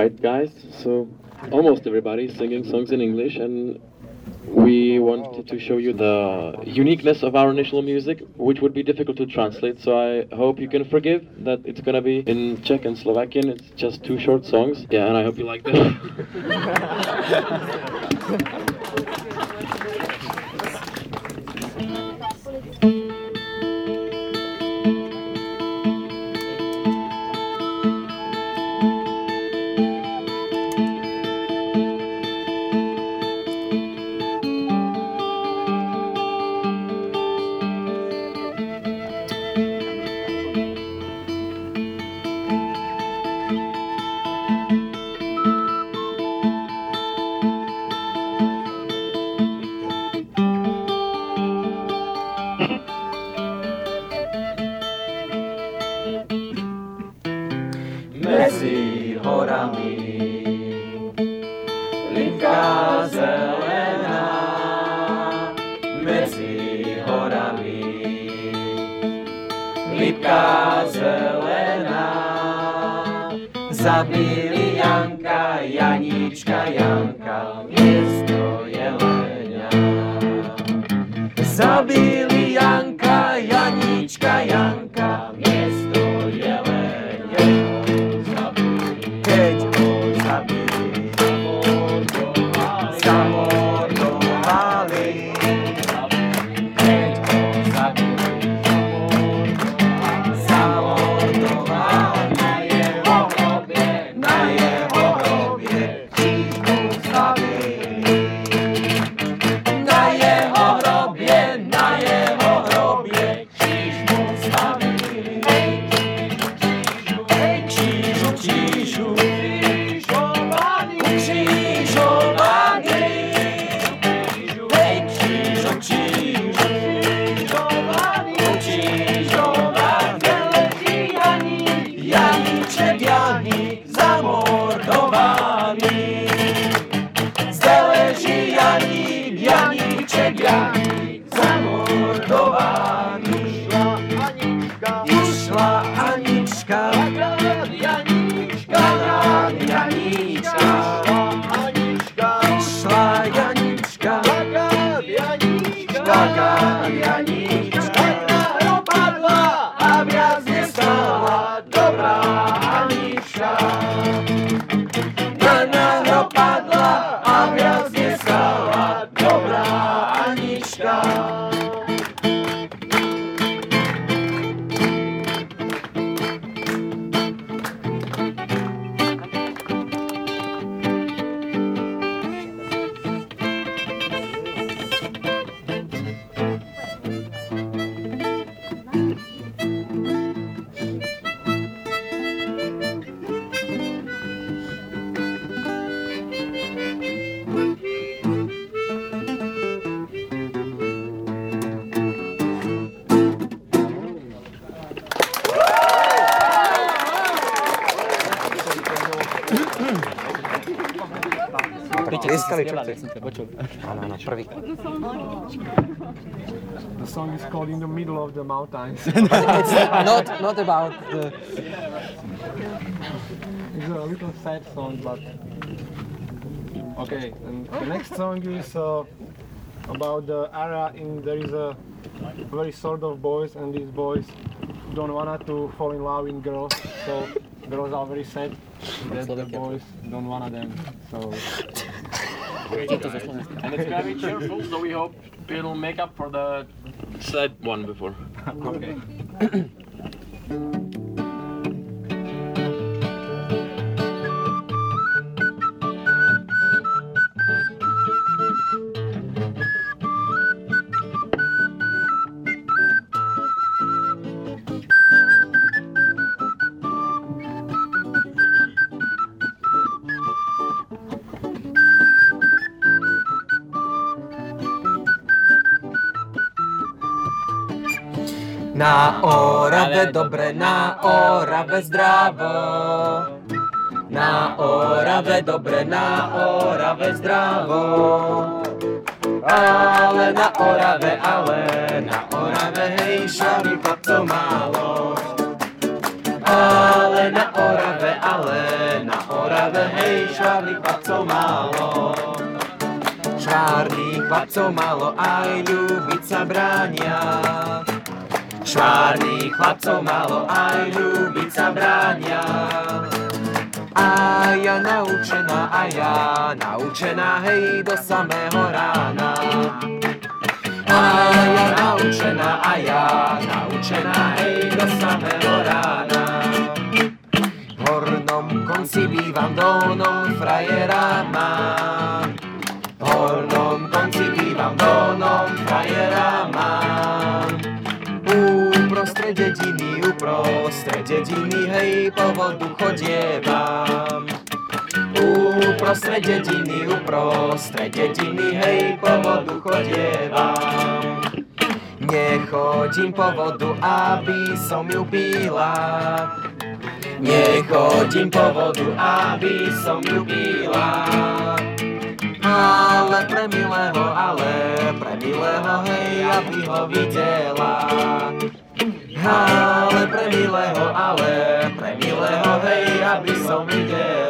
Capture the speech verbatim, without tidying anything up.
white guys, so almost everybody singing songs in English, and we wanted to show you the uniqueness of our national music, which would be difficult to translate, so I hope you can forgive that it's gonna be in Czech and Slovakian. It's just two short songs. Yeah, and I hope you like them. Mezi horami lipka zelená, mezi horami lipka zelená. Zabili Janka, Janíčka, Janka, miesto jelenia. Zabili Janka, Janíčka, Janka, miesto jelenia. Keď ho zabili, zamordovali. Keď ho zabili, zamordovali. Na jeho hrobie, na jeho hrobie, krížku stavili. Na jeho hrobie, na jeho hrobie, krížku stavili. Krížu, krížu, ukřižovaný, ukřižovaný. Hej, krížu, krížu, ukřižovaný, ukřižovaný. Leží Janík, Janíček, Janík, zamordovaný. Zde leží Janík, Janíček, Janík, zamordovaný. Išla Anička, Janíčka, Janíčka, išla Janíčka, Janíčka, Janíčka, dopadla a viac nestala dobrá Anička. Na náhro padla a viac nestala dobrá Anička. Tlieskali, čo chceš? Áno, áno, prvý. The song is called In the Middle of the Mountains. It's not, not about the... It's a little sad song, but... Okay, and the next song is uh, about the era in there is a very sort of boys, and these boys don't wanna to fall in love with girls, so girls are very sad that the boys don't wanna them, so... And it's gonna be cheerful, so we hope it'll make up for the sad one before. Okay. Na Orave dobre, na Orave zdravo. Na Orave dobre, na Orave zdravo. Ale na Orave, ale na Orave, hej, šaví chlapcov málo. Ale na Orave, ale na Orave, Orave, hej, švárnych chlapcov málo. Švárnych chlapcov málo, aj ľúbiť sa bránia. Švárnych chlapcov málo, aj ľúbiť sa bránia. A ja naučená, a ja naučená, hej, do samého rána. A ja naučená, a ja naučená, hej, do samého rána. V hornom konci bývam, dolnom frajera mám. V hornom konci bývam, dolnom frajera mám. Uprostred dediny, uprostred dediny, hej, po vodu chodievam. Uprostred dediny, uprostred dediny, hej, po vodu chodievam. Nechodím po vodu, aby som ju píla. Nechodím po vodu, aby som ju píla. Ale pre milého, ale pre milého, hej, aby ho videla. Ale pre milého, ale pre milého, hej, aby som videla.